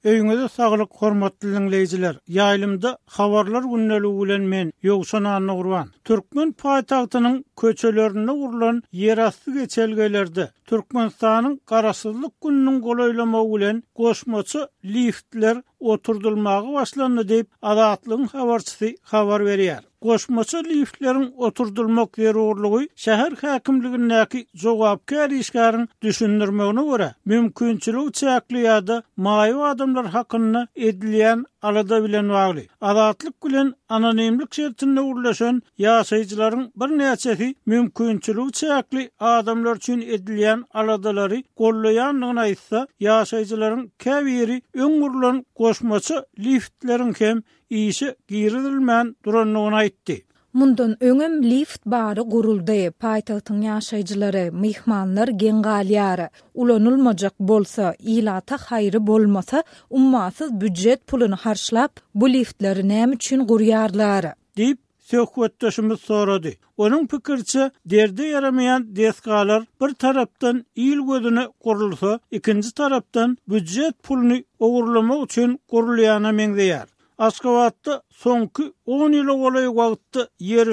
Öýüňizde saglyk, hormatly dinleýijiler. Ýaýlymda habarlar günneligi bilen men Ýogşan Anna Gurban. Türkmen paýtagtynyň köçelerine urulan ýerasty geçelgelerde Türkmenistanyň garasyzlyk gününiň golaýlamagy bilen goşmaçy liftler oturdulmagy başlandy diýip Azatlygyň habarçysy habar berýär. Goşmaçy liftleriň oturdulmak zerurlygy şäher häkimligindäki jogapkär işgäriň düşündirmegine görä mümkinçilik çäkli ýa-da maýy adamlar hakyna edilýän alada bilen bagly. Azatlyk bilen anonimlik şertinde urlaşan ýaşaýjylaryň bir näçesi mümkinçilik çäkli adamlar üçin edilýän aladalary gollaýanlygyny aýtsa, ýaşaýjylaryň käbiri öňürlen goşmaçy liftleriň hem işi giridilmän duranlygyny aýtdy. Mundan öňem lift bary guruldy. Paýtagtyň ýaşaýjylary, mehmanlar geň galýary. Ulanylmajak bolsa, ilata haýry bolmasa, ummasyz büdjet puluny harçlap, bu liftleri näme üçin gurýarlar? Diýip söhbetdeşimiz sorady. Onun pikirçe derde yaramayan deskalar bir tarapdan il gözüne gurulsa, ikinci tarapdan büdjet pulunu ogurlamak üçin gurulýana meňzeýär. Aşgabatda soňky 10 ýyla golaý wagtda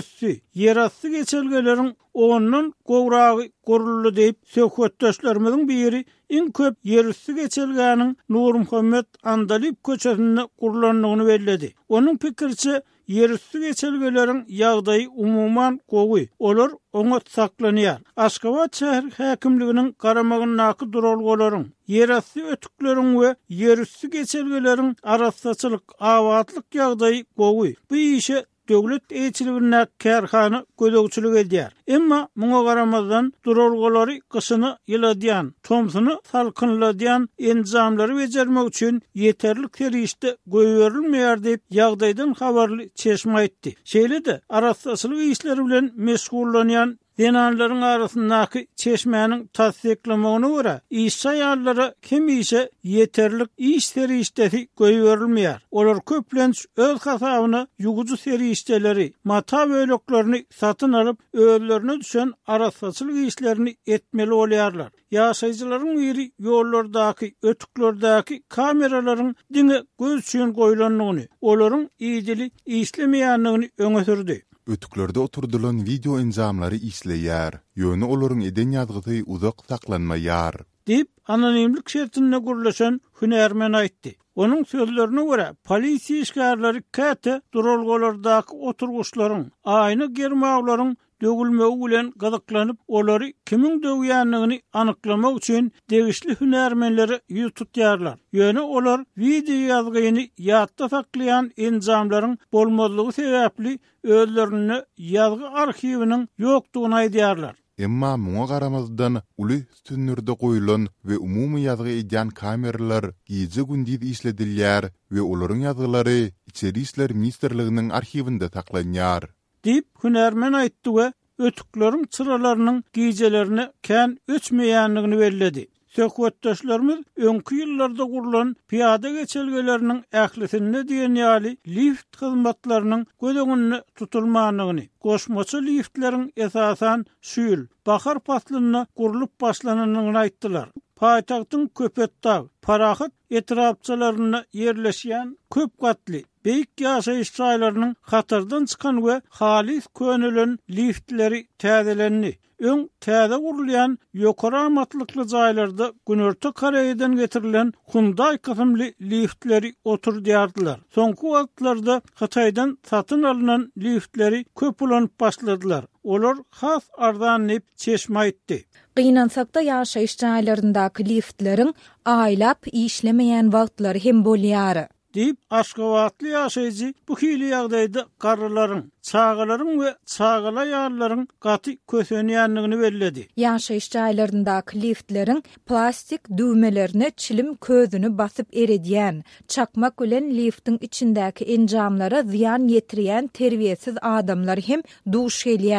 yerasty geçelgeleriň 10-dan gowragy guruldy diýip söhbetdeşlerimiziň biri iň köp yerasty geçelgäniň Nur Muhammed Andalip köçesinde gurulanlygyny bellädi. Onun pikirçe yerasty geçelgeleriň ýagdaýy umuman gowy. Olar oňa saklanýar. Aşgabat şäher häkimliginiň garamagynaky duralgalaryň, yerasty ötükleriň we yerasty geçelgeleriň arassaçylyk, awatlyk ýagdaýy gowy. Bu işe döwlet eýçiligine kärhana gödөгçilik edýär. Emma muňa garamazdan duralgalary gysyny ýyladýan, tomsuny salkynladýan enzamlary bejermek üçin ýeterli terişde goýberilmeýär diýip ýagdaýdan habarly çeşme aýtdy. Şeýle-de arassaçylyk işleri bilen meşgullanýan denanlaryň arasyndaky çeşmenin tasdiklamagyna görä, iş saýarlara kim işe ýeterlik iş serişdesi goýberilmeýär. Olar köplenç öz hasabyna ýuguju serişdeleri, mata böleklerini satyn alyp özlerine düşen arassaçylyk işlerini etmeli bolýarlar. Ýaşaýjylaryň biri ýollardaky, ötüklerdäki kameralaryň diňe göz üçin goýulanlygyny, olaryň iýdili işlemeýänligini öňe sürdi. Ötüklerde oturdulan video enzamlary işleýär. Ýöne olaryň eden ýazgysy uzak saklanmaýar. Dip anonimlik şertinde gurulşan hünärmen aýtdy. Onun sözlerine görä, polisiýa işgärleri käte duralgalardaky oturguşlaryň, aýny germaglaryň dögülmegi bilen gazaklanyp, olary kimin döwýänligini anyklamak üçin degişli hünärmenleri ýüz tutýarlar. Ýöne olar video ýazgyny ýatda saklaýan enzamlaryň bolmazlygy sebäpli özlerini ýazgy arhiwiniň ýokdugyny aýdýarlar. Emma muňa garamazdan uly üstünlerde goýulan we umumy ýazgy edýän kameralar gije gündüz işledilýär we olaryň ýazgylary içeri işler ministrliginiň arhiwinde saklanýar. Diýip hünärmen aýtdy we ötükleriň çyralarynyň gijelerini kän öçmeýänligini belledi. Söhbetdeşlerimiz öňkü ýyllarda gurulan piýada geçelgeleriniň ählisine diýen ýaly lift hyzmatlarynyň gödөгünde tutulmanlygyny, goşmaçy liftleriň esasan şüýül, bahar paslyna gurulup başlananyny aýtdylar. Paýtagtyň Köpetdag, Parahat etrapçylaryna ýerleşýän köp gatly beýik ýaşaýyş saýlarynyň hatardan çykan we halis könülen liftleri täzelenni. Öň täze gurulýan ýokary amatlykly jaýlarda günörtü Koreýadan getirilen Hyundai kysymly liftleri oturdýardylar. Soňky wagtlarda Hataýdan satyn alynan liftleri köp ulanyp başladylar. Olar has arzan diýip çeşme aýtdy. Gynansakda ýaşaýyş jaýlaryndaky liftleriň aýlap işlemeýän wagtlary hem bolýar. Diýip Aşgabatly ýaşaýjy bu hili ýagdaýda garrylaryň, çağalaryň we çağala ýarlaryň gaty kösenýänligini belledi. Ýaşaýyş jaýlaryndaky liftleriň plastik düwmelerini çilim közüni basyp eredýän, çakmak bilen liftiň içindäki enjamlara ziýan ýetirýän terbiýesiz adamlar hem duş elýär.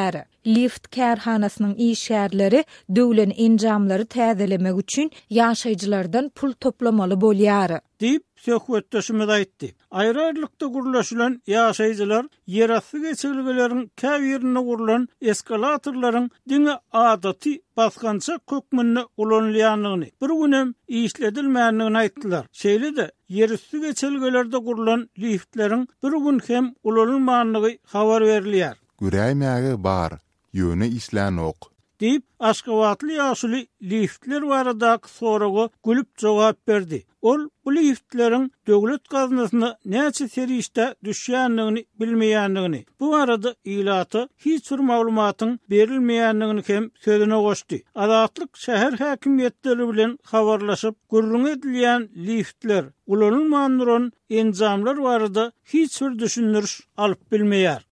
lift kärhanasynyň işgärleri döwlen enjamlary täzelemek üçin ýaşaýjylardan pul toplamaly bolýar. Deyip söhbetdeşimiz aýtdy. Aýry-aýrylykda gurulýan ýaşaýjylar ýerasty geçilgelerin käbirine gurulan eskalatorlaryň diňe adaty basgança kökmünde ulanylýanlygyny, bir günem işledilmänligini aýtdylar. Şeýle-de ýerüstü geçilgelerde gurulan liftleriň bir gün hem ulanylmanlygy habar berilýär. Güräýmäge bar, ýöne islen ok. Deyip Aşgabatly ýaşuly liftler barada soragy gülüp jogap berdi. Ol bu liftleriň döwlet gaznasyna näçe serişde düşýänligini bilmeýänligini, bu arada ilaty hiç bir maglumatyň berilmeýänligini hem sözüne goşdy. Azatlyk şäher häkimiýetleri bilen habarlaşyp gurulun edilýän liftler, ulanylmandyran enjamlar barada hiç bir düşündürüş alyp bilmeýär.